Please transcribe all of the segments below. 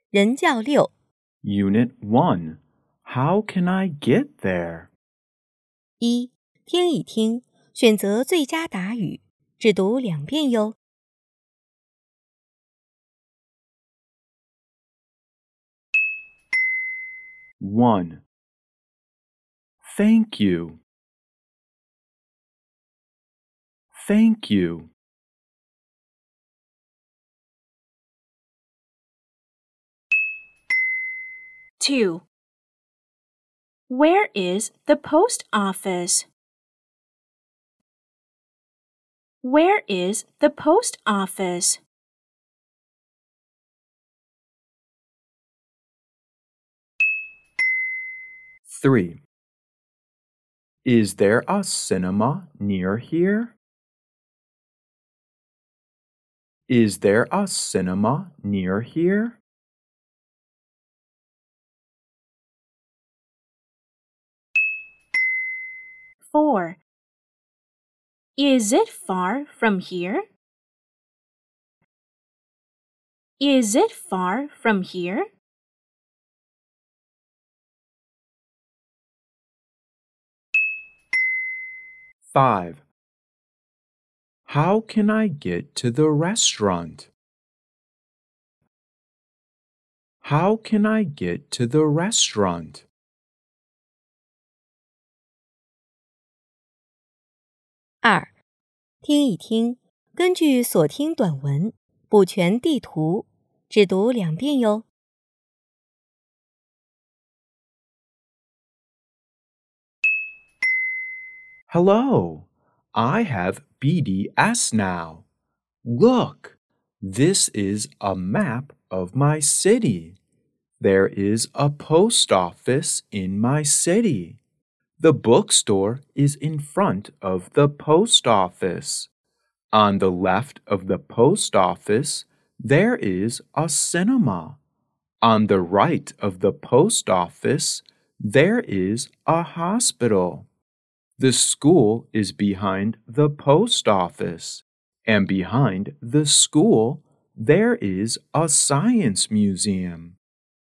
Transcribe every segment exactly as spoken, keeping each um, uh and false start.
人教六 Unit one. How can I get there? 一，听一听，选择最佳答语，只读两遍哟。 one. Thank you. Thank you. two. Where is the post office? Where is the post office? three. Is there a cinema near here? Is there a cinema near here? four. Is it far from here? Is it far from here? five. How can I get to the restaurant? How can I get to the restaurant? 二，听一听，根据所听短文补全地图，只读两遍哟。 Hello, I have B D S now. Look, this is a map of my city. There is a post office in my city. The bookstore is in front of the post office. On the left of the post office, there is a cinema. On the right of the post office, there is a hospital. The school is behind the post office, and behind the school, there is a science museum.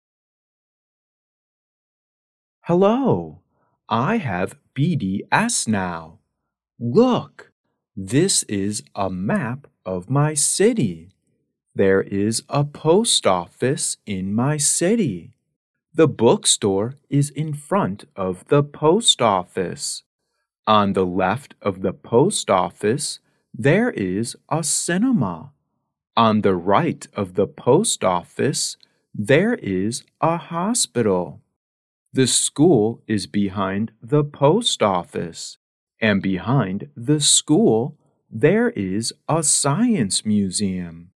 Hello, I have B D S now. Look, this is a map of my city. There is a post office in my city. The bookstore is in front of the post office. On the left of the post office, there is a cinema. On the right of the post office, there is a hospital. The school is behind the post office, and behind the school, there is a science museum.